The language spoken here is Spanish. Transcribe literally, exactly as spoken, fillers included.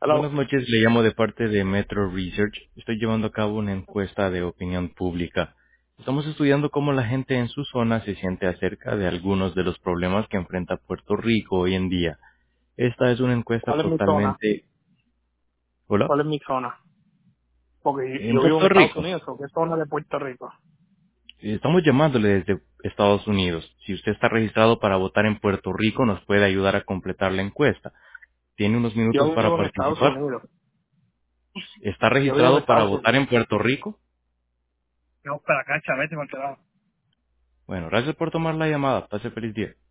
Buenas Hello. noches, le llamo de parte de Metro Research. Estoy llevando a cabo una encuesta de opinión pública. Estamos estudiando cómo la gente en su zona se siente acerca de algunos de los problemas que enfrenta Puerto Rico hoy en día. Esta es una encuesta ¿Cuál es mi zona? totalmente... ¿Hola? ¿Cuál es mi zona? Porque En yo vivo en Puerto Estados Rico. Unidos, ¿o qué zona de Puerto Rico? Estamos llamándole desde Estados Unidos. Si usted está registrado para votar en Puerto Rico, nos puede ayudar a completar la encuesta. ¿Tiene unos minutos Yo para vivo en Estados participar? Unidos. ¿Está Yo vivo en registrado para Estados votar Unidos. en Puerto Rico? No, para acá, chavete, me quedaba. Bueno, gracias por tomar la llamada. Pase feliz día.